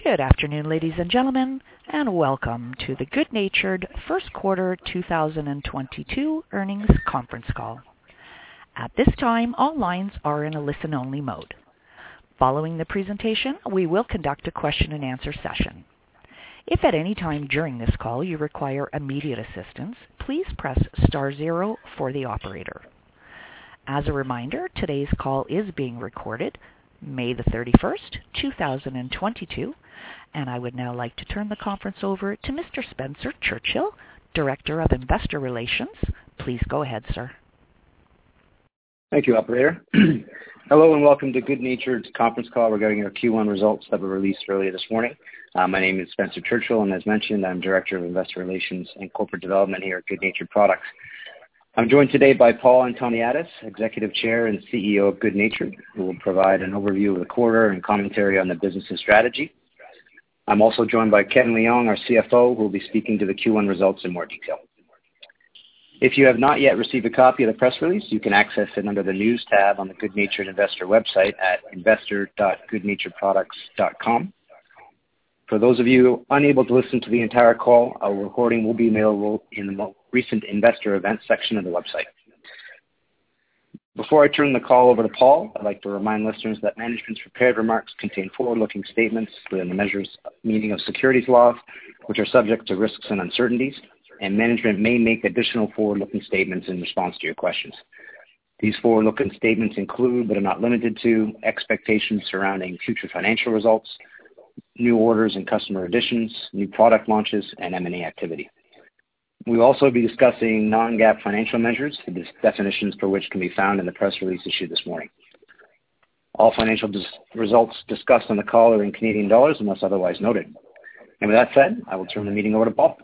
Good afternoon, ladies and gentlemen, and welcome to the Good-Natured First Quarter 2022 Earnings Conference Call. At this time, all lines are in a listen-only mode. Following the presentation, we will conduct a question-and-answer session. If at any time during this call you require immediate assistance, please press star zero for the operator. As a reminder, today's call is being recorded, May the 31st, 2022, and I would now like to turn the conference over to Mr. Spencer Churchill, Director of Investor Relations. Please go ahead, sir. Thank you, operator. Hello and welcome to Good-Natured's conference call regarding our Q1 results that were released earlier this morning. My name is Spencer Churchill, and as mentioned, I'm Director of Investor Relations and Corporate Development here at Good-Natured Products. I'm joined today by Paul Antoniadis, Executive Chair and CEO of Good-Natured, who will provide an overview of the quarter and commentary on the business and strategy. I'm also joined by Ken Leong, our CFO, who will be speaking to the Q1 results in more detail. If you have not yet received a copy of the press release, you can access it under the News tab on the Good-Natured Investor website at investor.goodnaturedproducts.com. For those of you unable to listen to the entire call, a recording will be available in the most recent investor events section of the website. Before I turn the call over to Paul, I'd like to remind listeners that management's prepared remarks contain forward-looking statements within the meaning of securities laws, which are subject to risks and uncertainties, and management may make additional forward-looking statements in response to your questions. These forward-looking statements include, but are not limited to, expectations surrounding future financial results, new orders and customer additions, new product launches, and M&A activity. We will also be discussing non-GAAP financial measures, the definitions for which can be found in the press release issued this morning. All financial results discussed on the call are in Canadian dollars unless otherwise noted. And with that said, I will turn the meeting over to Paul.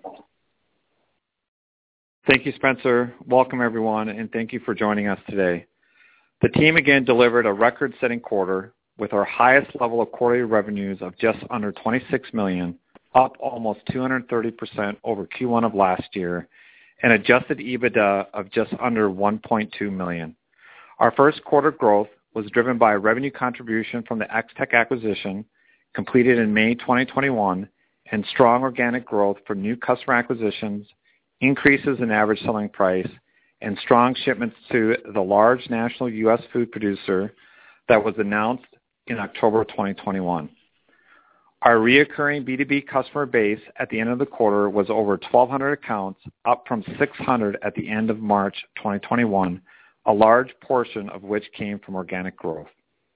Thank you, Spencer. Welcome, everyone, and thank you for joining us today. The team again delivered a record-setting quarter with our highest level of quarterly revenues of just under 26 million, up almost 230% over Q1 of last year, and adjusted EBITDA of just under 1.2 million. Our first quarter growth was driven by a revenue contribution from the X-Tech acquisition completed in May 2021 and strong organic growth from new customer acquisitions, increases in average selling price, and strong shipments to the large national U.S. food producer that was announced in October 2021. Our reoccurring B2B customer base at the end of the quarter was over 1,200 accounts, up from 600 at the end of March 2021, a large portion of which came from organic growth.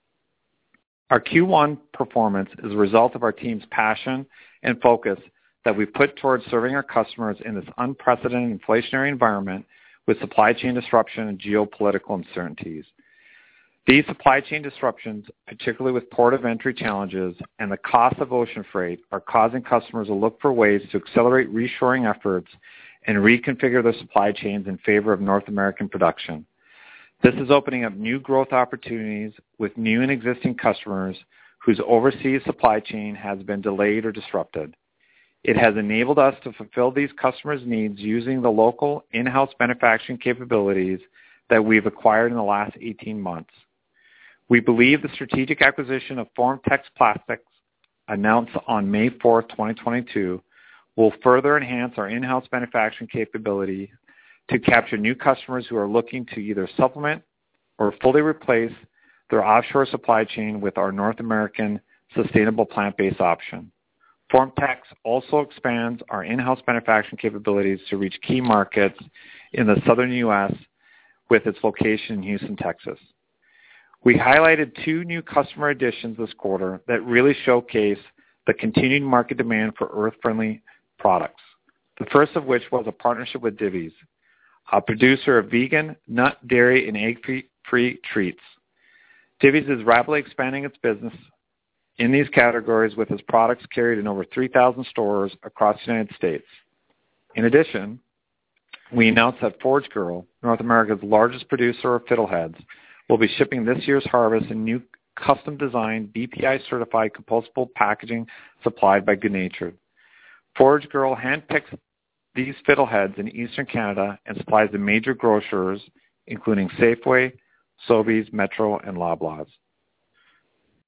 Our Q1 performance is a result of our team's passion and focus that we put towards serving our customers in this unprecedented inflationary environment with supply chain disruption and geopolitical uncertainties. These supply chain disruptions, particularly with port of entry challenges and the cost of ocean freight, are causing customers to look for ways to accelerate reshoring efforts and reconfigure their supply chains in favor of North American production. This is opening up new growth opportunities with new and existing customers whose overseas supply chain has been delayed or disrupted. It has enabled us to fulfill these customers' needs using the local in-house manufacturing capabilities that we've acquired in the last 18 months. We believe the strategic acquisition of FormTex Plastics, announced on May 4, 2022, will further enhance our in-house manufacturing capability to capture new customers who are looking to either supplement or fully replace their offshore supply chain with our North American sustainable plant-based option. FormTex also expands our in-house manufacturing capabilities to reach key markets in the southern U.S. with its location in Houston, Texas. We highlighted two new customer additions this quarter that really showcase the continued market demand for earth-friendly products. The first of which was a partnership with Divis, a producer of vegan, nut, dairy, and egg-free treats. Divis is rapidly expanding its business in these categories with its products carried in over 3,000 stores across the United States. In addition, we announced that Forage Girl, North America's largest producer of fiddleheads, will be shipping this year's harvest in new custom-designed, BPI-certified compostable packaging supplied by Good-Natured. Forage Girl handpicks these fiddleheads in Eastern Canada and supplies the major grocers, including Safeway, Sobeys, Metro, and Loblaws.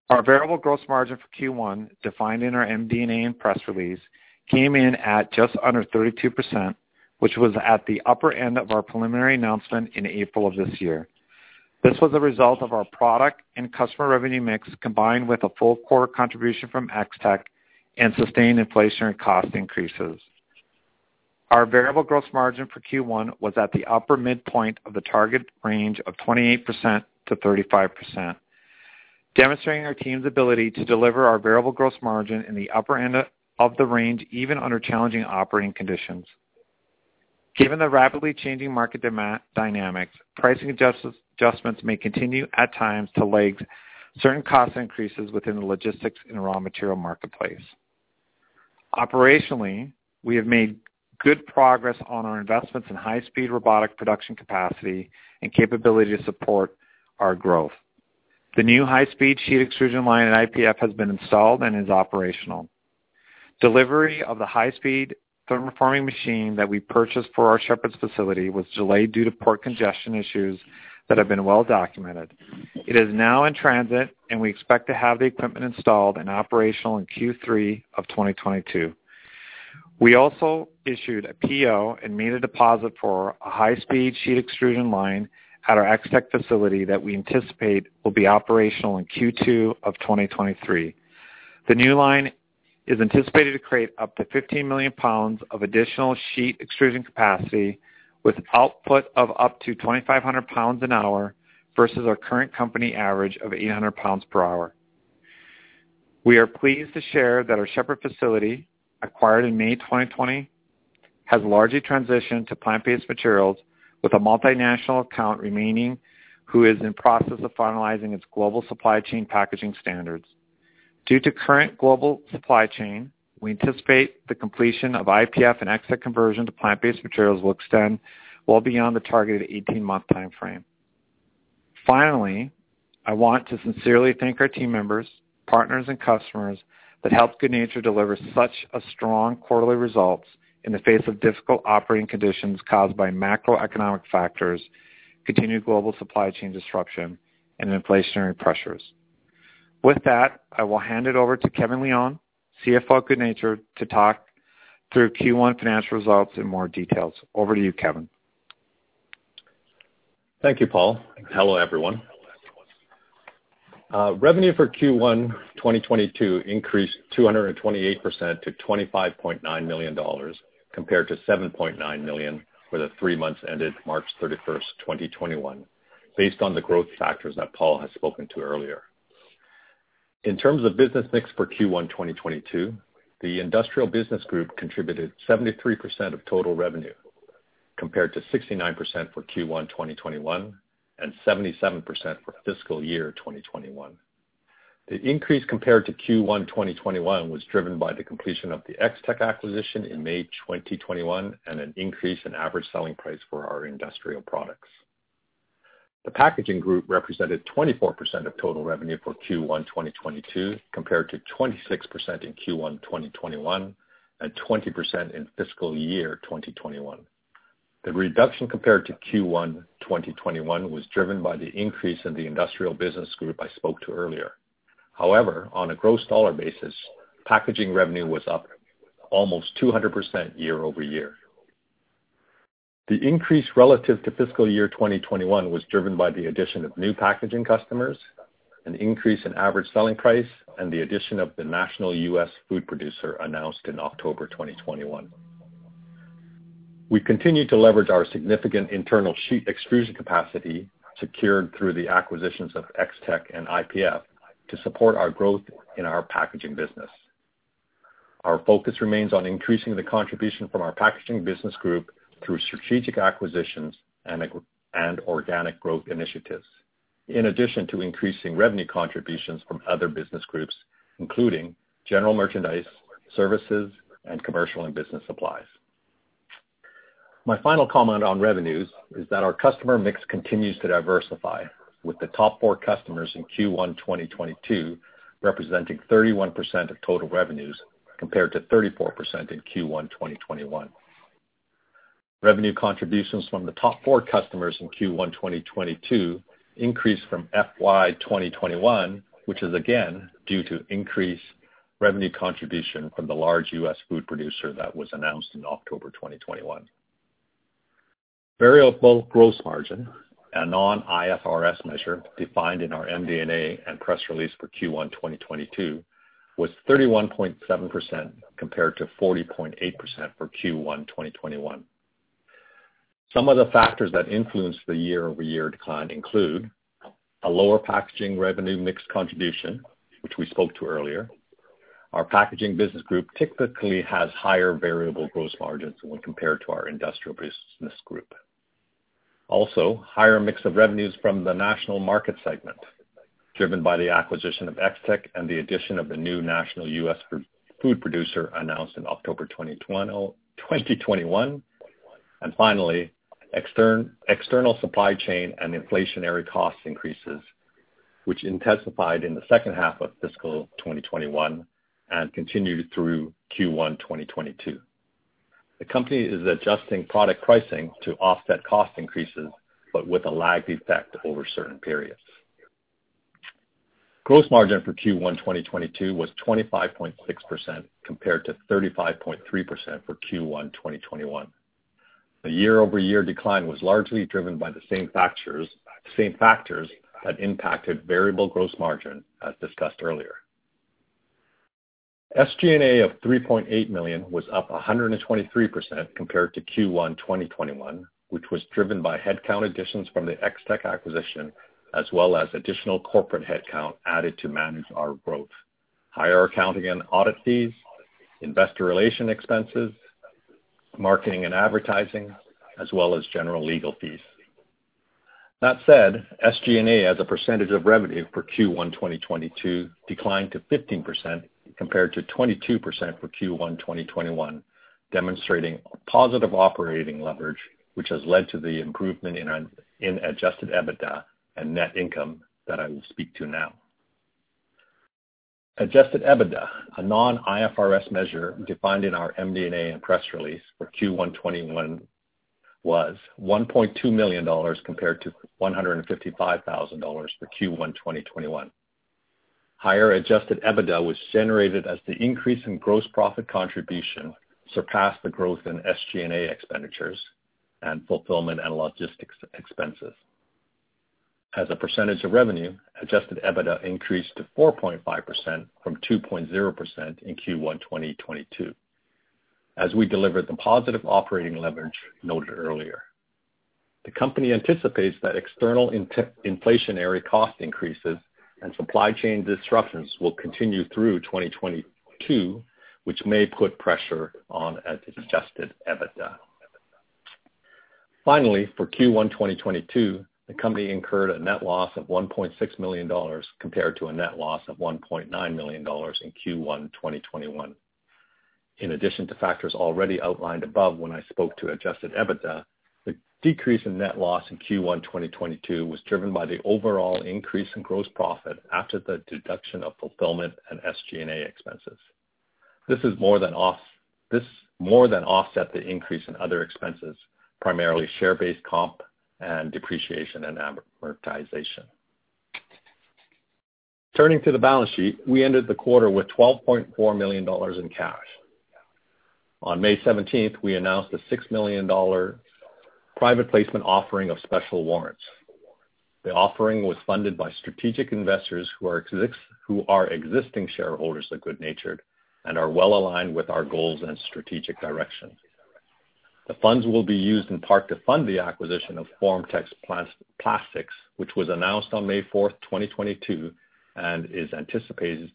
Our variable gross margin for Q1, defined in our MD&A and press release, came in at just under 32%, which was at the upper end of our preliminary announcement in April of this year. This was a result of our product and customer revenue mix combined with a full quarter contribution from X-Tech and sustained inflationary cost increases. Our variable gross margin for Q1 was at the upper midpoint of the target range of 28% to 35%, demonstrating our team's ability to deliver our variable gross margin in the upper end of the range even under challenging operating conditions. Given the rapidly changing market dynamics, pricing adjustments may continue at times to lag certain cost increases within the logistics and raw material marketplace. Operationally, we have made good progress on our investments in high-speed robotic production capacity and capability to support our growth. The new high-speed sheet extrusion line at IPF has been installed and is operational. Delivery of the high-speed thermoforming machine that we purchased for our Shepherd's facility was delayed due to port congestion issues that have been well documented. It is now in transit, and we expect to have the equipment installed and operational in Q3 of 2022. We also issued a PO and made a deposit for a high-speed sheet extrusion line at our X-Tech facility that we anticipate will be operational in Q2 of 2023. The new line is anticipated to create up to 15 million pounds of additional sheet extrusion capacity with output of up to 2,500 pounds an hour versus our current company average of 800 pounds per hour. We are pleased to share that our Shepherd facility, acquired in May 2020, has largely transitioned to plant-based materials with a multinational account remaining who is in process of finalizing its global supply chain packaging standards. Due to current global supply chain, we anticipate the completion of IPF and X-Tech conversion to plant-based materials will extend well beyond the targeted 18-month time frame. Finally, I want to sincerely thank our team members, partners, and customers that helped Good Natured deliver such a strong quarterly results in the face of difficult operating conditions caused by macroeconomic factors, continued global supply chain disruption, and inflationary pressures. With that, I will hand it over to Kevin Leong, CFO of Good Natured, to talk through Q1 financial results in more details. Over to you, Kevin. Thank you, Paul. Hello, everyone. Revenue for Q1 2022 increased 228% to $25.9 million compared to $7.9 million for the 3 months ended March 31st, 2021, based on the growth factors that Paul has spoken to earlier. In terms of business mix for Q1 2022, the Industrial Business Group contributed 73% of total revenue, compared to 69% for Q1 2021 and 77% for fiscal year 2021. The increase compared to Q1 2021 was driven by the completion of the X-Tech acquisition in May 2021 and an increase in average selling price for our industrial products. The Packaging Group represented 24% of total revenue for Q1 2022 compared to 26% in Q1 2021 and 20% in fiscal year 2021. The reduction compared to Q1 2021 was driven by the increase in the Industrial Business Group I spoke to earlier. However, on a gross dollar basis, packaging revenue was up almost 200% year over year. The increase relative to fiscal year 2021 was driven by the addition of new packaging customers, an increase in average selling price, and the addition of the national U.S. food producer announced in October 2021. We continue to leverage our significant internal sheet extrusion capacity secured through the acquisitions of X-Tech and IPF to support our growth in our packaging business. Our focus remains on increasing the contribution from our Packaging Business Group through strategic acquisitions and organic growth initiatives, in addition to increasing revenue contributions from other business groups, including general merchandise, services, and commercial and business supplies. My final comment on revenues is that our customer mix continues to diversify, with the top 4 customers in Q1 2022 representing 31% of total revenues compared to 34% in Q1 2021. Revenue contributions from the top 4 customers in Q1 2022 increased from FY 2021, which is again due to increased revenue contribution from the large U.S. food producer that was announced in October 2021. Variable gross margin, a non-IFRS measure defined in our MD&A and press release for Q1 2022, was 31.7% compared to 40.8% for Q1 2021. Some of the factors that influenced the year-over-year decline include a lower packaging revenue mix contribution, which we spoke to earlier. Our packaging business group typically has higher variable gross margins when compared to our industrial business group. Also, higher mix of revenues from the national market segment, driven by the acquisition of Ex-Tech and the addition of the new national U.S. food producer announced in October 2021. And finally, external supply chain and inflationary cost increases, which intensified in the second half of fiscal 2021 and continued through Q1 2022. The company is adjusting product pricing to offset cost increases, but with a lagged effect over certain periods. Gross margin for Q1 2022 was 25.6% compared to 35.3% for Q1 2021. The year-over-year decline was largely driven by the same factors that impacted variable gross margin as discussed earlier. SG&A of $3.8 million was up 123% compared to Q1 2021, which was driven by headcount additions from the Ex-Tech acquisition, as well as additional corporate headcount added to manage our growth, higher accounting and audit fees, investor relation expenses, marketing and advertising, as well as general legal fees. That said, SG&A as a percentage of revenue for Q1 2022 declined to 15% compared to 22% for Q1 2021, demonstrating positive operating leverage, which has led to the improvement in adjusted EBITDA and net income that I will speak to now. Adjusted EBITDA, a non-IFRS measure defined in our MD&A and press release for Q1 2021, was $1.2 million compared to $155,000 for Q1 2021. Higher adjusted EBITDA was generated as the increase in gross profit contribution surpassed the growth in SG&A expenditures and fulfillment and logistics expenses. As a percentage of revenue, adjusted EBITDA increased to 4.5% from 2.0% in Q1 2022, as we delivered the positive operating leverage noted earlier. The company anticipates that external inflationary cost increases and supply chain disruptions will continue through 2022, which may put pressure on adjusted EBITDA. Finally, for Q1 2022, the company incurred a net loss of $1.6 million compared to a net loss of $1.9 million in Q1 2021. In addition to factors already outlined above when I spoke to adjusted EBITDA, the decrease in net loss in Q1 2022 was driven by the overall increase in gross profit after the deduction of fulfillment and SG&A expenses. This more than offset the increase in other expenses, primarily share-based comp and depreciation and amortization. Turning to the balance sheet, we ended the quarter with $12.4 million in cash. On May 17th, we announced a $6 million private placement offering of special warrants. The offering was funded by strategic investors who are existing shareholders of Good Natured and are well aligned with our goals and strategic direction. The funds will be used in part to fund the acquisition of FormTex Plastics, which was announced on May 4th, 2022, and is anticipated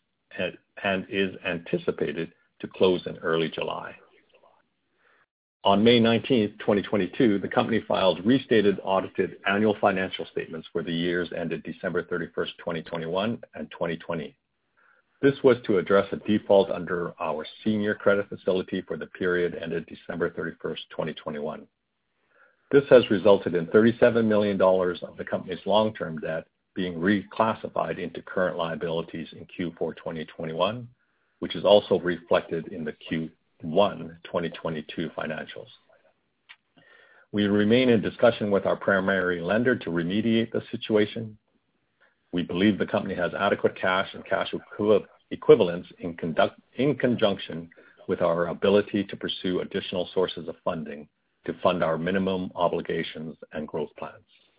to close in early July. On May 19th, 2022, the company filed restated audited annual financial statements for the years ended December 31st, 2021 and 2020. This was to address a default under our senior credit facility for the period ended December 31st, 2021. This has resulted in $37 million of the company's long-term debt being reclassified into current liabilities in Q4 2021, which is also reflected in the Q1 2022 financials. We remain in discussion with our primary lender to remediate the situation. We believe the company has adequate cash and cash equivalents in conjunction with our ability to pursue additional sources of funding to fund our minimum obligations and growth plans.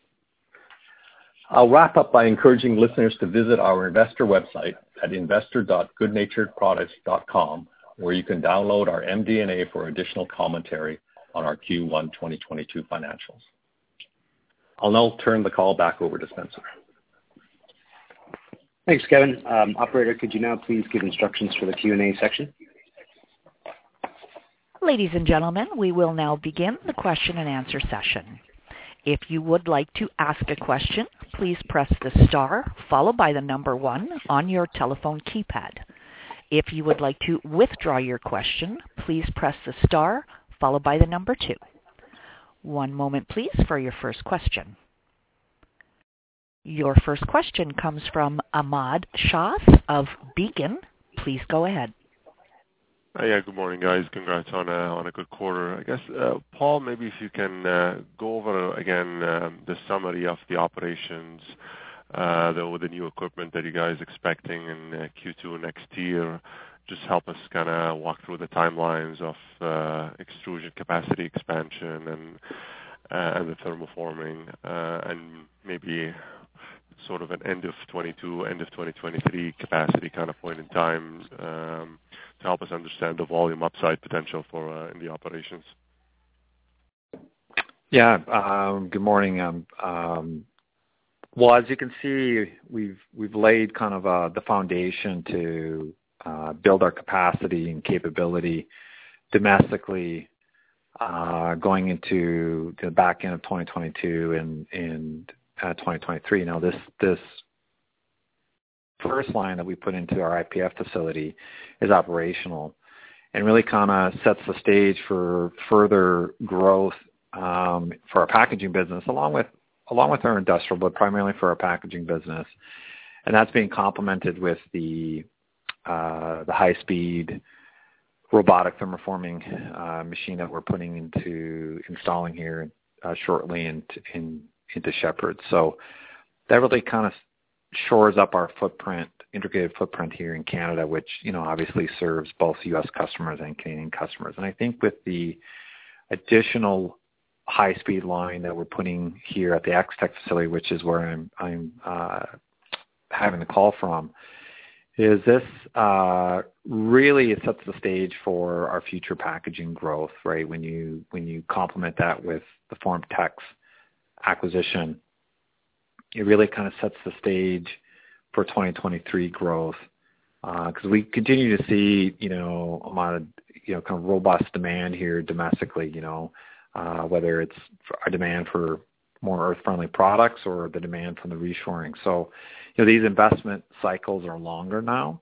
I'll wrap up by encouraging listeners to visit our investor website at investor.goodnaturedproducts.com, where you can download our MD&A for additional commentary on our Q1 2022 financials. I'll now turn the call back over to Spencer. Thanks, Kevin. Operator, could you now please give instructions for the Q&A section? Ladies and gentlemen, we will now begin the question and answer session. If you would like to ask a question, please press the star followed by the number 1 on your telephone keypad. If you would like to withdraw your question, please press the star followed by the number 2. One moment, please, for your first question. Your first question comes from Ahmad Shah of Beacon. Please go ahead. Yeah, good morning, guys. Congrats on a good quarter. I guess, Paul, maybe if you can go over again the summary of the operations with the new equipment that you guys expecting in Q2 next year. Just help us kind of walk through the timelines of extrusion capacity expansion and the thermoforming, and maybe sort of an end of 22, end of 2023 capacity kind of point in time to help us understand the volume upside potential for in the operations. Yeah. Good morning. Well, as you can see, we've laid kind of the foundation to build our capacity and capability domestically going into the back end of 2022 and 2023. Now, this first line that we put into our IPF facility is operational and really kind of sets the stage for further growth for our packaging business, along with our industrial, but primarily for our packaging business. And that's being complemented with the high-speed robotic thermoforming machine that we're installing here shortly into Shepherd. So that really kind of shores up our integrated footprint here in Canada, which, obviously serves both U.S. customers and Canadian customers. And I think with the additional high-speed line that we're putting here at the X-Tech facility, which is where I'm having the call from, is this really it sets the stage for our future packaging growth, right? When you complement that with the FormTex acquisition, it really kind of sets the stage for 2023 growth because we continue to see, a lot of, kind of robust demand here domestically, whether it's a demand for more earth-friendly products or the demand from the reshoring. So, these investment cycles are longer now,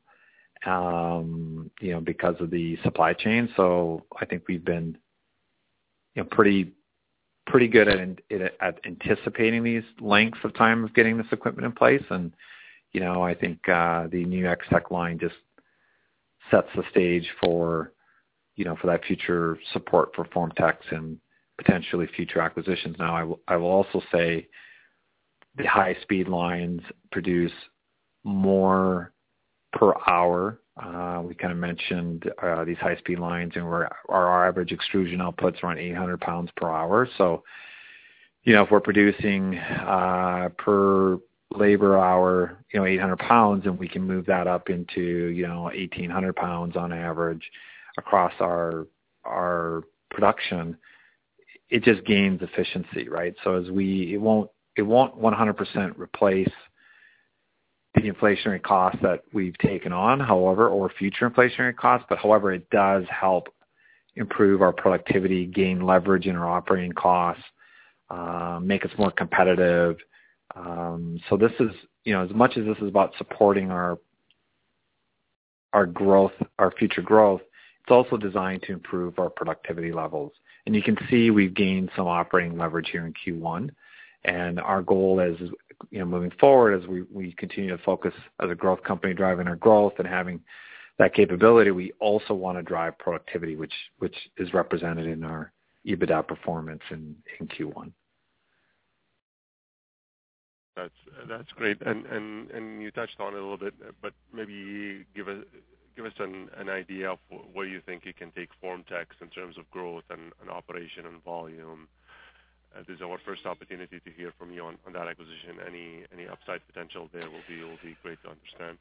because of the supply chain. So I think we've been, pretty good at anticipating these lengths of time of getting this equipment in place. And, I think the new X-Tech line just sets the stage for, for that future support for FormTex and potentially future acquisitions. Now, I will also say the high-speed lines produce more per hour. We kind of mentioned these high-speed lines, and our average extrusion output's around 800 pounds per hour. So, if we're producing per labor hour, 800 pounds, and we can move that up into, 1,800 pounds on average across our production, it just gains efficiency, right? So it won't 100% replace the inflationary costs that we've taken on, however, or future inflationary costs, but however, it does help improve our productivity, gain leverage in our operating costs, make us more competitive. So this is, as much as this is about supporting our growth, our future growth, it's also designed to improve our productivity levels. And you can see we've gained some operating leverage here in Q1. And our goal is, moving forward, as we continue to focus as a growth company, driving our growth and having that capability, we also want to drive productivity, which is represented in our EBITDA performance in Q1. That's great. And you touched on it a little bit, but maybe give us an idea of where you think you can take FormTex in terms of growth and operation and volume. This is our first opportunity to hear from you on that acquisition. Any upside potential there will be great to understand.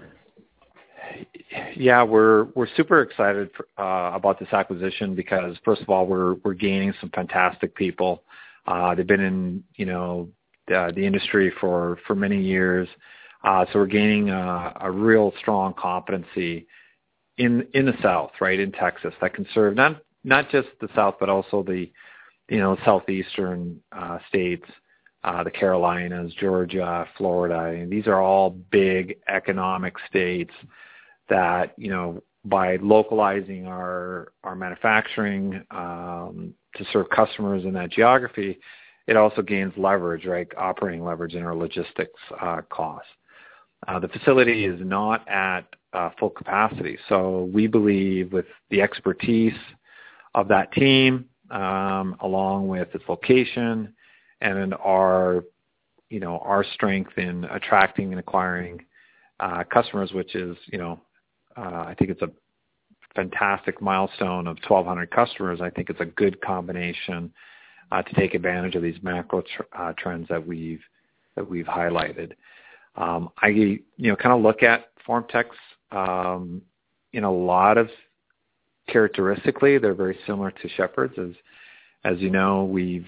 Yeah, we're super excited about this acquisition because first of all, we're gaining some fantastic people. They've been in the industry for many years, so we're gaining a real strong competency in the South, right, in Texas, that can serve not just the South but also the southeastern states, the Carolinas, Georgia, Florida. And these are all big economic states that, by localizing our manufacturing to serve customers in that geography, it also gains leverage, right, operating leverage in our logistics costs. The facility is not at full capacity, so we believe with the expertise of that team, along with its location and our strength in attracting and acquiring customers, which is, I think it's a fantastic milestone of 1,200 customers. I think it's a good combination to take advantage of these macro trends that we've highlighted. I kind of look at FormTex in a lot of characteristically, they're very similar to Shepherd's. As you know, we've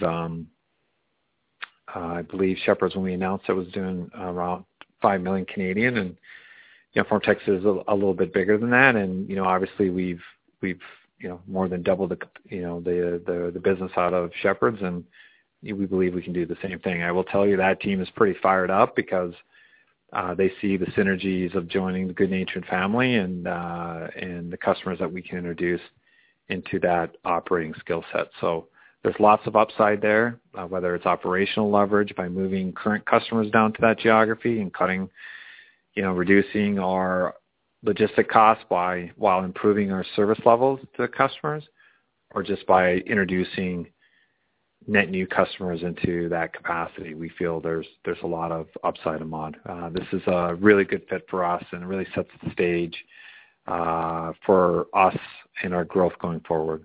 I believe Shepherd's, when we announced it, was doing around 5 million Canadian, and FormTex is a little bit bigger than that. And obviously we've more than doubled the business out of Shepherd's, and we believe we can do the same thing. I will tell you that team is pretty fired up because they see the synergies of joining the Good Natured family and the customers that we can introduce into that operating skill set. So there's lots of upside there, whether it's operational leverage by moving current customers down to that geography and reducing our logistic costs while improving our service levels to the customers, or just by introducing net new customers into that capacity. We feel there's a lot of upside in Mod. This is a really good fit for us and really sets the stage for us and our growth going forward.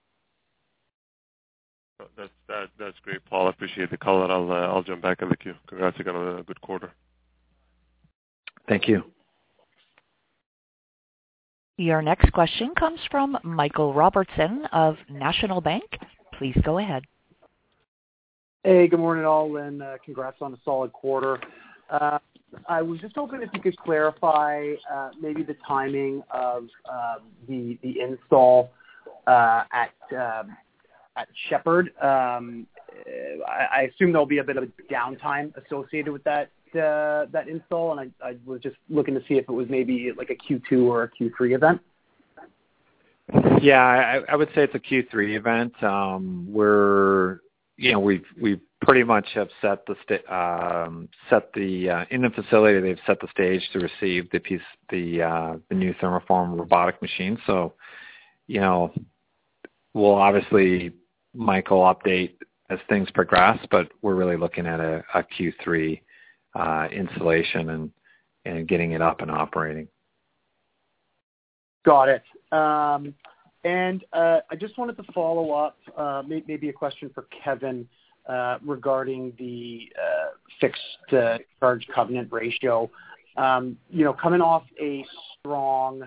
That's great, Paul. I appreciate the call, and I'll jump back in the queue. Congrats again on a good quarter. Thank you. Your next question comes from Michael Robertson of National Bank. Please go ahead. Hey, good morning, all, and congrats on a solid quarter. I was just hoping if you could clarify maybe the timing of the install at Shepherd. I assume there'll be a bit of downtime associated with that install, and I was just looking to see if it was maybe like a Q2 or a Q3 event. Yeah, I would say it's a Q3 event. We've pretty much have set the in the facility. They've set the stage to receive the new thermoform robotic machine. So, we'll obviously, Michael, update as things progress, but we're really looking at a Q3 installation and getting it up and operating. Got it. And I just wanted to follow up, maybe a question for Kevin regarding the fixed charge covenant ratio. Coming off a strong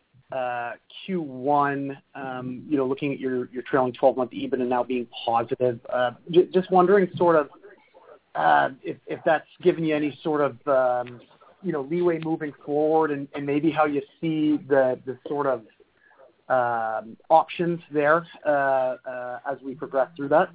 Q1, looking at your trailing 12-month EBITDA now being positive, just wondering sort of if that's given you any sort of leeway moving forward, and maybe how you see the sort of options there as we progress through that.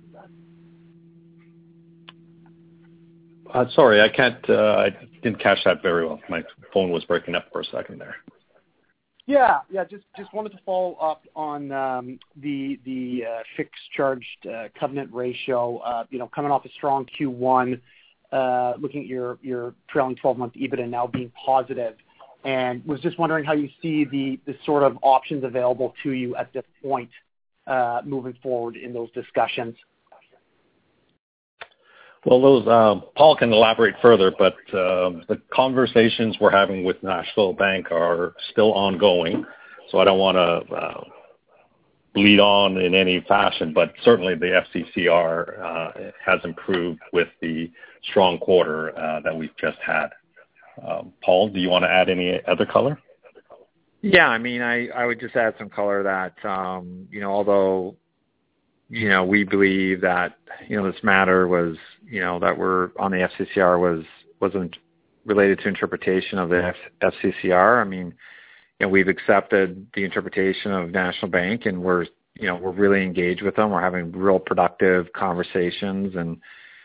Sorry, I didn't catch that very well. My phone was breaking up for a second there. Yeah. Just wanted to follow up on the fixed charged covenant ratio. Coming off a strong Q1, looking at your trailing 12-month EBITDA now being positive, and was just wondering how you see the sort of options available to you at this point moving forward in those discussions. Well, those Paul can elaborate further, but the conversations we're having with National Bank are still ongoing, so I don't want to lead on in any fashion, but certainly the FCCR has improved with the strong quarter that we've just had. Paul, do you want to add any other color? Yeah, I mean, I would just add some color that, although, we believe that, this matter was, that we're on the FCCR wasn't related to interpretation of the FCCR. I mean, we've accepted the interpretation of National Bank, and we're really engaged with them. We're having real productive conversations, and,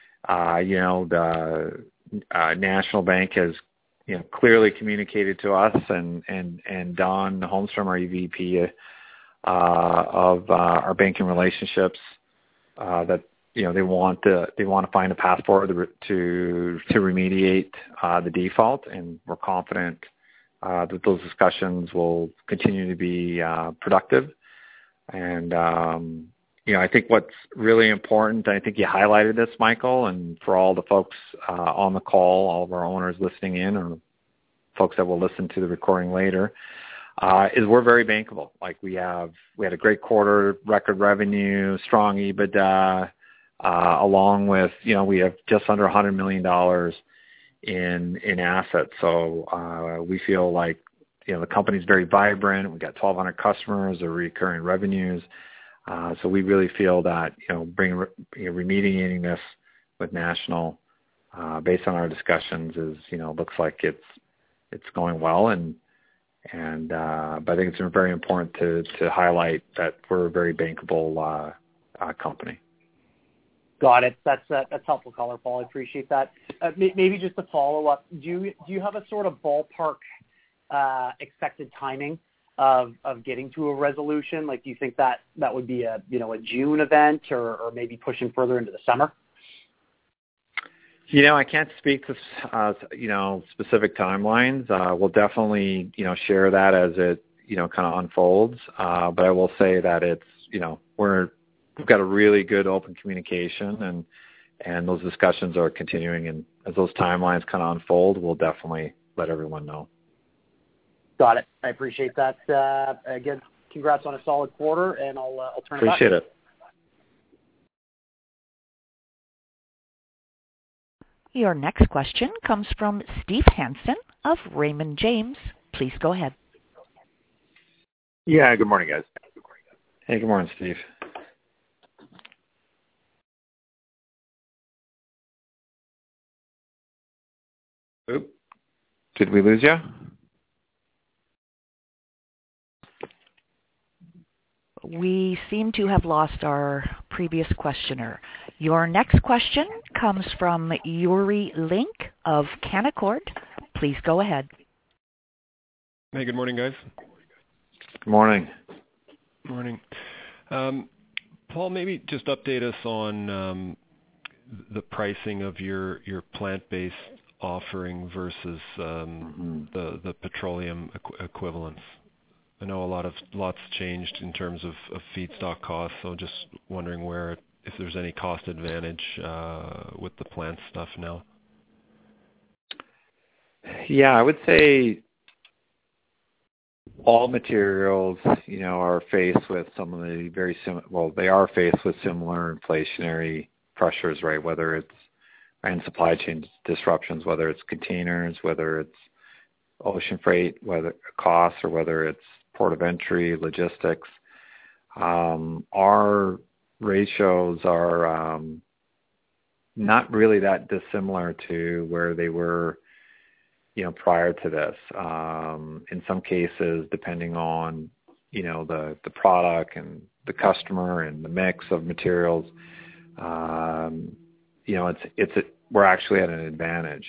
the National Bank has, clearly communicated to us and Don Holmstrom, our EVP of our banking relationships, that they want to find a path forward to remediate the default, and we're confident that those discussions will continue to be productive. And I think what's really important, I think you highlighted this, Michael, and for all the folks on the call, all of our owners listening in, or folks that will listen to the recording later, is we're very bankable. Like we had a great quarter, record revenue, strong EBITDA, along with, we have just under $100 million in assets. So we feel like, the company's very vibrant. We've got 1,200 customers, or recurring revenues. So we really feel that, remediating this with National, based on our discussions, is, looks like it's going well. But I think it's very important to highlight that we're a very bankable company. Got it. That's helpful color, Paul. I appreciate that. Maybe just a follow up. Do you have a sort of ballpark expected timing of getting to a resolution? Like, do you think that would be a June event, or maybe pushing further into the summer? I can't speak to specific timelines. We'll definitely share that as it kind of unfolds. But I will say that it's we've got a really good open communication, and those discussions are continuing. And as those timelines kind of unfold, we'll definitely let everyone know. Got it. I appreciate that. Again, congrats on a solid quarter, and I'll turn it back. Appreciate it. Your next question comes from Steve Hansen of Raymond James. Please go ahead. Yeah, good morning, guys. Hey, good morning, Steve. Oop. Did we lose you? We seem to have lost our previous questioner. Your next question comes from Yuri Lynk of Canaccord. Please go ahead. Hey, good morning, guys. Good morning. Morning. Paul, maybe just update us on the pricing of your plant-based offering versus the petroleum equivalents. I know lots changed in terms of feedstock costs, so just wondering if there's any cost advantage with the plant stuff now. Yeah, I would say all materials, are faced with some of the very they are faced with similar inflationary pressures, right? Whether it's and supply chain disruptions, whether it's containers, whether it's ocean freight, whether costs, or whether it's port of entry, logistics. Our ratios are not really that dissimilar to where they were, prior to this. In some cases, depending on, the product and the customer and the mix of materials, we're actually at an advantage.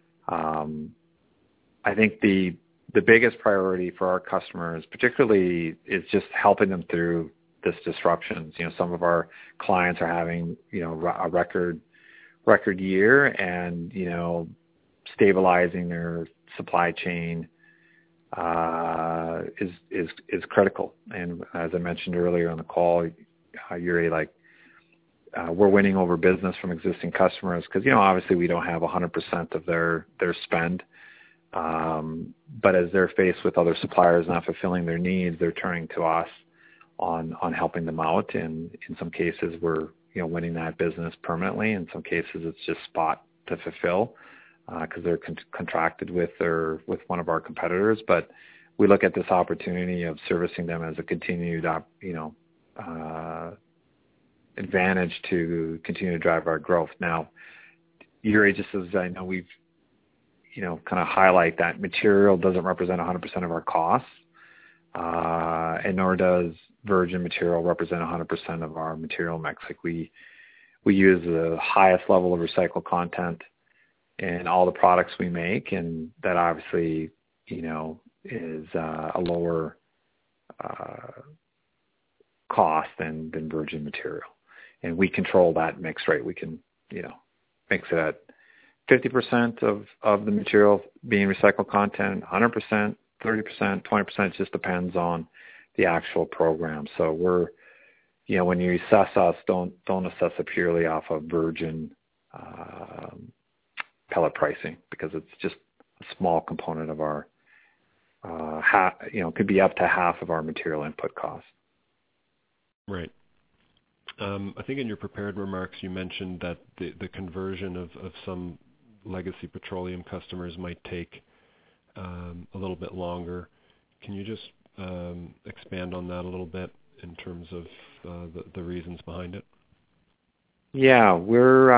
I think the biggest priority for our customers, particularly, is just helping them through this disruptions. Some of our clients are having, a record year, and, stabilizing their supply chain is critical. And as I mentioned earlier on the call, Yuri, we're winning over business from existing customers because, obviously we don't have 100% of their spend. But as they're faced with other suppliers not fulfilling their needs, they're turning to us on helping them out. And in some cases, we're winning that business permanently. In some cases, it's just spot to fulfill because they're contracted with one of our competitors. But we look at this opportunity of servicing them as a continued, advantage to continue to drive our growth. Now, Yuri, just as I know we've kind of highlight that material doesn't represent 100% of our costs, and nor does virgin material represent 100% of our material mix. Like we use the highest level of recycled content in all the products we make, and that obviously, is a lower cost than virgin material. And we control that mix rate. We can, mix it at 50% of the material being recycled content, 100%, 30%, 20%. It just depends on the actual program. So we're, when you assess us, don't assess it purely off of virgin pellet pricing because it's just a small component of our, could be up to half of our material input costs. Right. I think in your prepared remarks you mentioned that the conversion of some legacy petroleum customers might take a little bit longer. Can you just expand on that a little bit in terms of the reasons behind it? Yeah, we're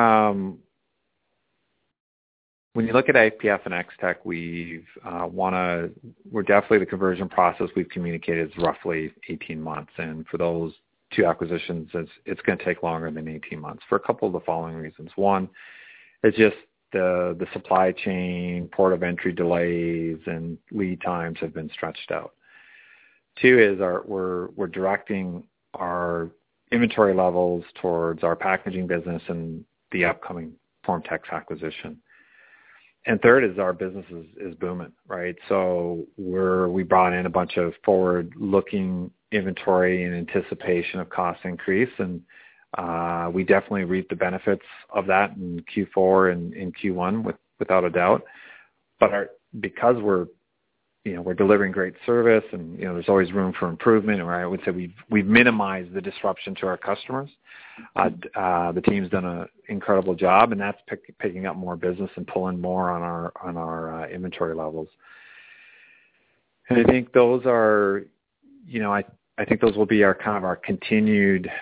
when you look at IPF and X-Tech, we're definitely the conversion process we've communicated is roughly 18 months, and for those two acquisitions, it's going to take longer than 18 months for a couple of the following reasons. One, it's just the supply chain, port of entry delays, and lead times have been stretched out. Two is we're directing our inventory levels towards our packaging business and the upcoming FormTex acquisition. And third is our business is booming, right? So we brought in a bunch of forward-looking inventory in anticipation of cost increase, and we definitely reaped the benefits of that in Q4 and in Q1 without a doubt. But because we're delivering great service, and there's always room for improvement, or I would say we've minimized the disruption to our customers. The team's done an incredible job, and that's picking up more business and pulling more on our inventory levels. And I think those are, I think those will be our kind of our continued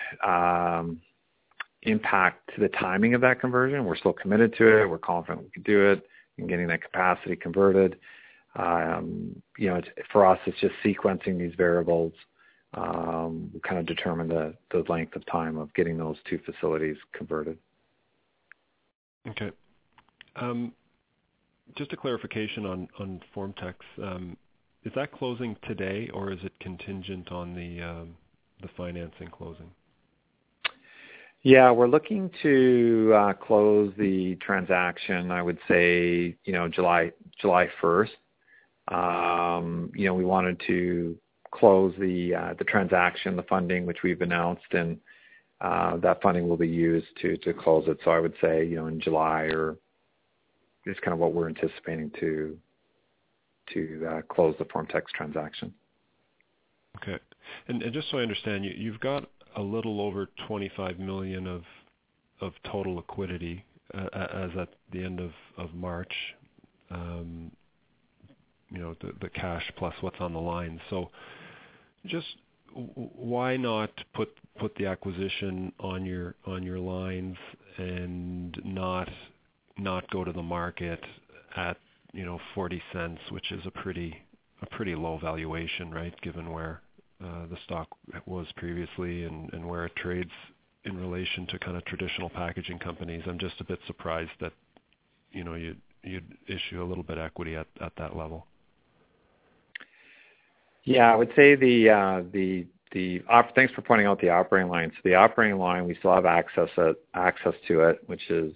impact to the timing of that conversion. We're still committed to it. We're confident we can do it and getting that capacity converted. For us, it's just sequencing these variables. We kind of determine the length of time of getting those two facilities converted. Okay. Just a clarification on FormTex. Is that closing today, or is it contingent on the financing closing? Yeah, we're looking to close the transaction, I would say, July 1st. We wanted to close the transaction, the funding, which we've announced, and that funding will be used to close it. So I would say, in July, or is kind of what we're anticipating to close the FormTex transaction. Okay. And just so I understand, you've got a little over $25 million of total liquidity as at the end of March. The cash plus what's on the line. So just why not put the acquisition on your lines and not go to the market at 40 cents, which is a pretty low valuation, right? Given where the stock was previously and where it trades in relation to kind of traditional packaging companies. I'm just a bit surprised that you'd issue a little bit of equity at that level. Yeah, I would say thanks for pointing out the operating line. So the operating line, we still have access to it, which is,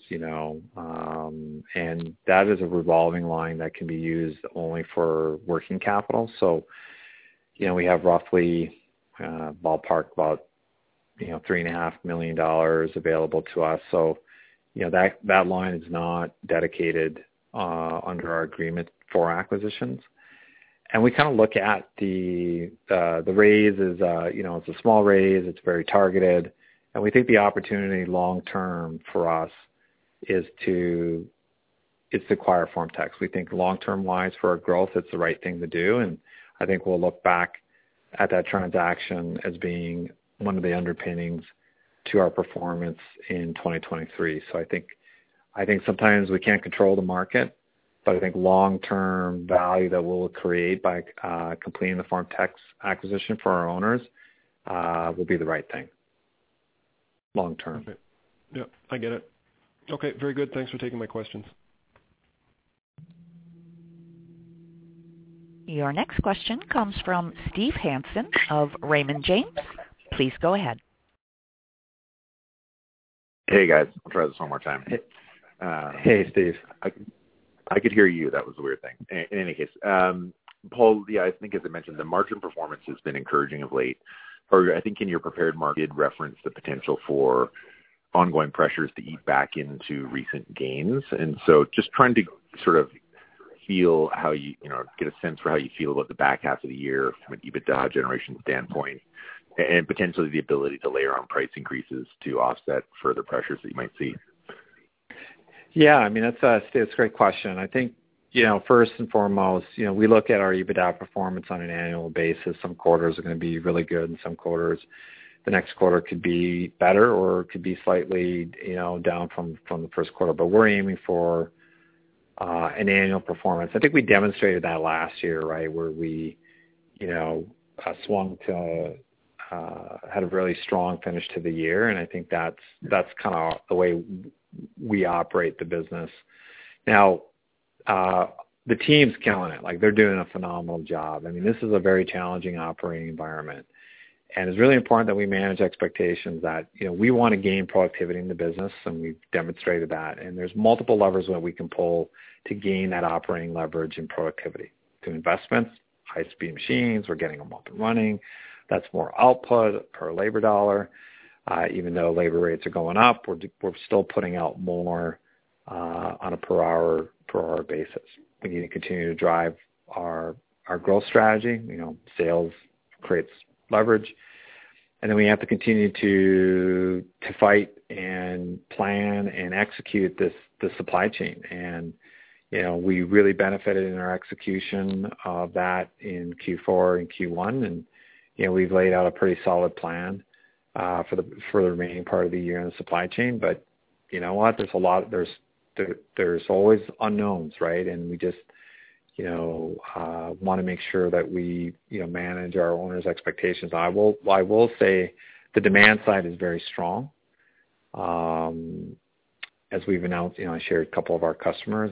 and that is a revolving line that can be used only for working capital. So, we have roughly ballpark about $3.5 million available to us. So, that line is not dedicated under our agreement for acquisitions. And we kind of look at the raise as, it's a small raise, it's very targeted. And we think the opportunity long-term for us is to acquire FormTex. We think long-term wise for our growth, it's the right thing to do. And I think we'll look back at that transaction as being one of the underpinnings to our performance in 2023. So I think sometimes we can't control the market, but I think long-term value that we'll create by completing the FormTex acquisition for our owners will be the right thing long-term. Okay. Yeah, I get it. Okay, very good. Thanks for taking my questions. Your next question comes from Steve Hansen of Raymond James. Please go ahead. Hey, guys. I'll try this one more time. Hey, Steve. I could hear you. That was a weird thing. In any case, Paul, I think as I mentioned, the margin performance has been encouraging of late. Or I think in your prepared remarks, you did reference the potential for ongoing pressures to eat back into recent gains. And so just trying to sort of feel how you get a sense for how you feel about the back half of the year from an EBITDA generation standpoint, and potentially the ability to layer on price increases to offset further pressures that you might see. Yeah, I mean, that's a great question. I think, first and foremost, we look at our EBITDA performance on an annual basis. Some quarters are going to be really good, and some quarters, the next quarter could be better or could be slightly, down from the first quarter. But we're aiming for an annual performance. I think we demonstrated that last year, right, where we, swung to had a really strong finish to the year, and I think that's kind of the way we operate the business. Now, the team's killing it. Like, they're doing a phenomenal job. I mean, this is a very challenging operating environment, and it's really important that we manage expectations that, we want to gain productivity in the business, and we've demonstrated that. And there's multiple levers that we can pull to gain that operating leverage and productivity. Through investments, high-speed machines, we're getting them up and running. That's more output per labor dollar. Even though labor rates are going up, we're still putting out more on a per hour basis. We need to continue to drive our growth strategy. Sales creates leverage, and then we have to continue to fight and plan and execute the supply chain. And we really benefited in our execution of that in Q4 and Q1, and we've laid out a pretty solid plan for the remaining part of the year in the supply chain. But you know what? There's always unknowns, right? And we just want to make sure that we manage our owners' expectations. I will say the demand side is very strong. As we've announced, I shared a couple of our customers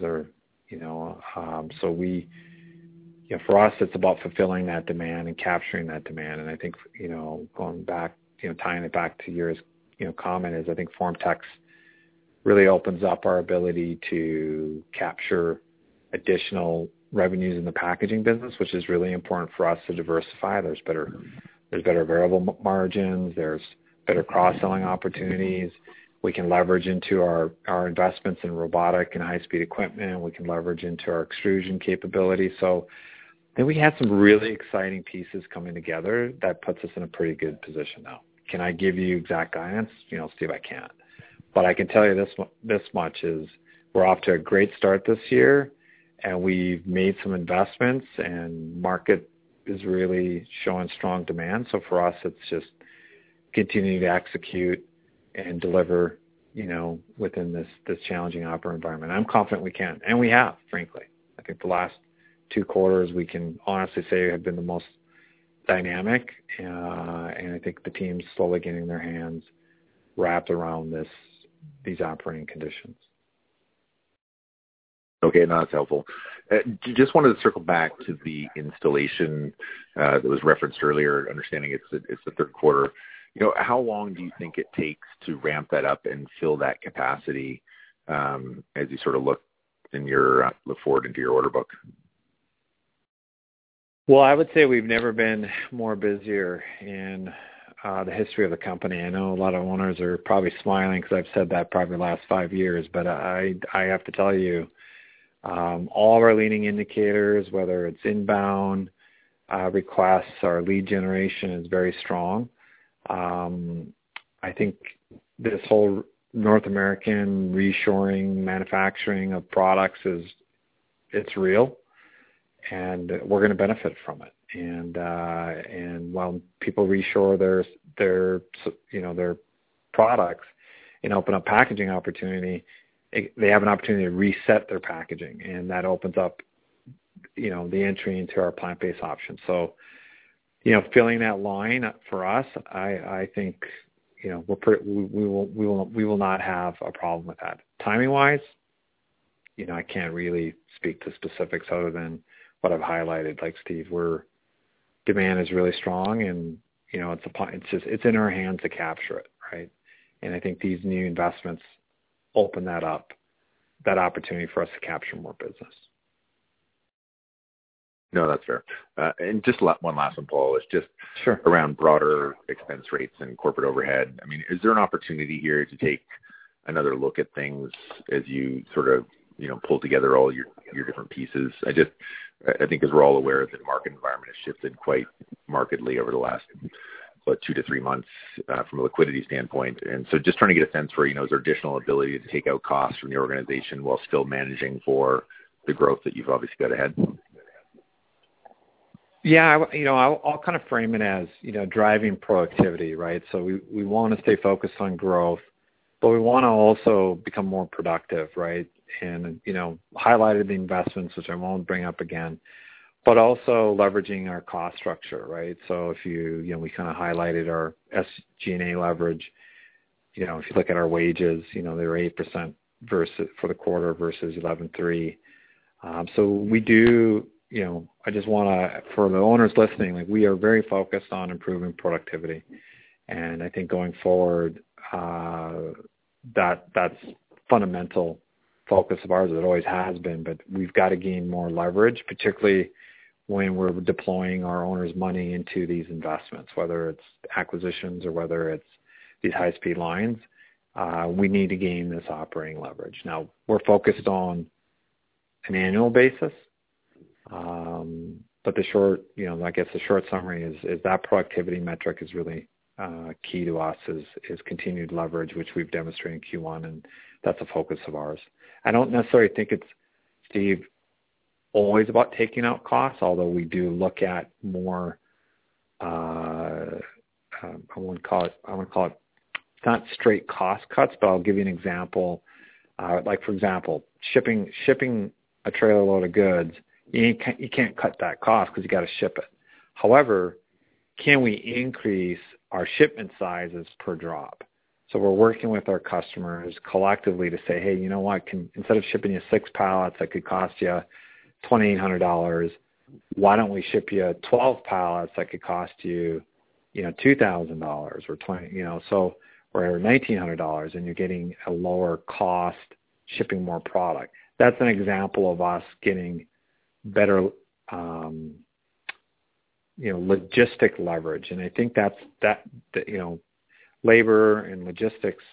so we, for us, it's about fulfilling that demand and capturing that demand. And I think, going back, tying it back to your, comment is I think FormTex really opens up our ability to capture additional revenues in the packaging business, which is really important for us to diversify. There's better variable margins. There's better cross-selling opportunities. We can leverage into our investments in robotic and high-speed equipment. We can leverage into our extrusion capability. So then we had some really exciting pieces coming together that puts us in a pretty good position now. Can I give you exact guidance? Steve, I can't. But I can tell you this much is we're off to a great start this year, and we've made some investments, and market is really showing strong demand. So for us, it's just continue to execute and deliver, within this challenging operating environment. I'm confident we can, and we have, frankly. I think the last 2 quarters we can honestly say have been the most dynamic, and I think the team's slowly getting their hands wrapped around these operating conditions. Okay, no, that's helpful. Just wanted to circle back to the installation that was referenced earlier, understanding it's the third quarter. How long do you think it takes to ramp that up and fill that capacity as you sort of look forward into your order book? Well, I would say we've never been more busier in the history of the company. I know a lot of owners are probably smiling because I've said that probably the last 5 years, but I have to tell you, all of our leading indicators, whether it's inbound requests or lead generation, is very strong. I think this whole North American reshoring manufacturing of products it's real, and we're going to benefit from it. And while people reshore their products and open up packaging opportunity, they have an opportunity to reset their packaging, and that opens up, the entry into our plant-based option. So, filling that line for us, I think, we will not have a problem with that. Timing-wise, I can't really speak to specifics other than what I've highlighted. Like Steve, demand is really strong, and it's in our hands to capture it, right? And I think these new investments open that opportunity for us to capture more business. No, that's fair. And just one last one, Paul, is just sure. Around broader expense rates and corporate overhead. I mean, is there an opportunity here to take another look at things as you sort of, pull together all your different pieces? I think, as we're all aware, the market environment has shifted quite markedly over the last 2 to 3 months from a liquidity standpoint. And so just trying to get a sense for, is there additional ability to take out costs from the organization while still managing for the growth that you've obviously got ahead? Yeah, I'll kind of frame it as, driving productivity, right? So we want to stay focused on growth, but we want to also become more productive, right? And, highlighted the investments, which I won't bring up again, but also leveraging our cost structure, right? So if we kind of highlighted our SG&A leverage, if you look at our wages, they were 8% for the quarter versus 11.3%. So we do, I just want to, for the owners listening, we are very focused on improving productivity. And I think going forward, that's fundamental focus of ours. It always has been, but we've got to gain more leverage, particularly when we're deploying our owners' money into these investments, whether it's acquisitions or whether it's these high-speed lines. We need to gain this operating leverage. Now, we're focused on an annual basis, but the short summary is that productivity metric is really key to us, is continued leverage, which we've demonstrated in Q1, and that's a focus of ours. I don't necessarily think it's, Steve, always about taking out costs, although we do look at more, I wouldn't call it, it's not straight cost cuts, but I'll give you an example. Like, for example, shipping a trailer load of goods, you can't cut that cost because you got to ship it. However, can we increase our shipment sizes per drop? So we're working with our customers collectively to say, hey, you know what? Instead of shipping you 6 pallets that could cost you $2,800, why don't we ship you 12 pallets that could cost you, $2,000 or or $1,900, and you're getting a lower cost shipping more product. That's an example of us getting better, logistic leverage. And I think that labor and logistics,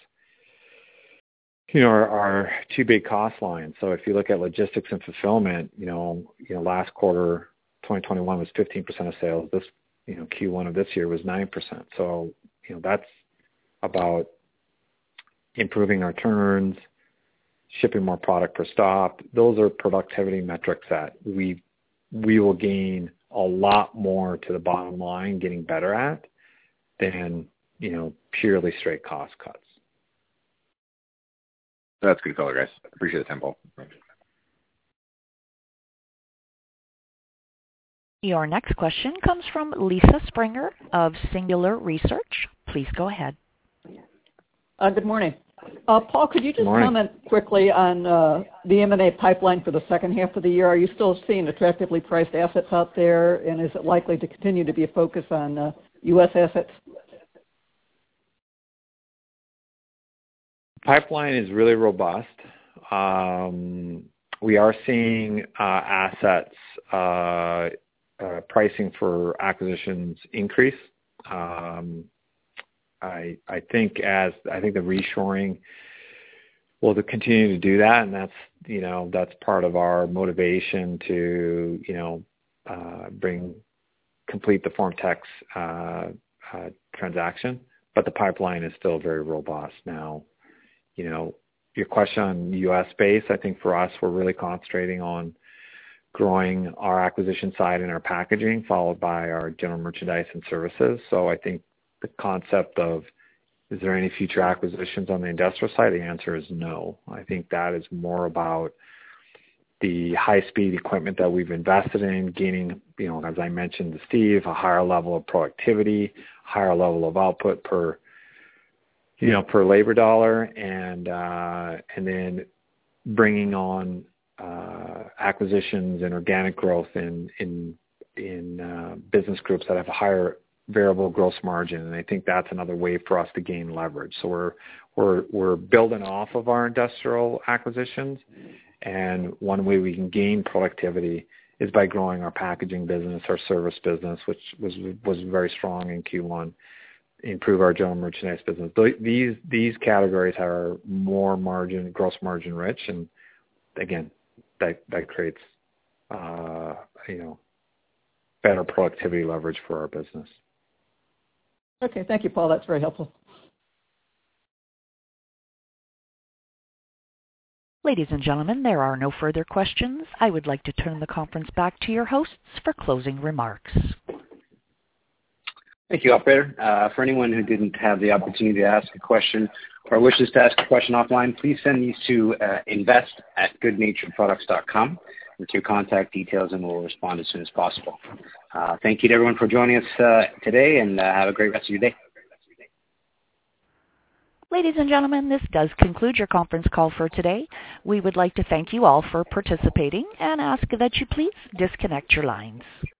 are two big cost lines. So if you look at logistics and fulfillment, last quarter, 2021 was 15% of sales. This, Q1 of this year was 9%. So, that's about improving our turns, shipping more product per stop. Those are productivity metrics that we will gain a lot more to the bottom line getting better at than, purely straight cost cuts. That's good color, guys. Appreciate the time, Paul. Your next question comes from Lisa Springer of Singular Research. Please go ahead. Good morning. Paul, could you just comment quickly on the M&A pipeline for the second half of the year? Are you still seeing attractively priced assets out there, and is it likely to continue to be a focus on U.S. assets? Pipeline is really robust. We are seeing assets pricing for acquisitions increase. I think the reshoring will continue to do that, and that's part of our motivation to complete the FormTex transaction. But the pipeline is still very robust. Now, your question on U.S. base, I think for us, we're really concentrating on growing our acquisition side and our packaging, followed by our general merchandise and services. So I think the concept of, is there any future acquisitions on the industrial side? The answer is no. I think that is more about the high-speed equipment that we've invested in, gaining, as I mentioned to Steve, a higher level of productivity, higher level of output per labor dollar, and then bringing on acquisitions and organic growth in business groups that have a higher variable gross margin, and I think that's another way for us to gain leverage. So we're building off of our industrial acquisitions, and one way we can gain productivity is by growing our packaging business, our service business, which was very strong in Q1, improve our general merchandise business. These categories are more gross margin rich, and again, that creates better productivity leverage for our business. Okay, thank you, Paul. That's very helpful. Ladies and gentlemen, there are no further questions. I would like to turn the conference back to your hosts for closing remarks. Thank you, operator. For anyone who didn't have the opportunity to ask a question or wishes to ask a question offline, please send these to invest@goodnaturedproducts.com with your contact details, and we'll respond as soon as possible. Thank you to everyone for joining us today, and have a great rest of your day. Ladies and gentlemen, this does conclude your conference call for today. We would like to thank you all for participating and ask that you please disconnect your lines.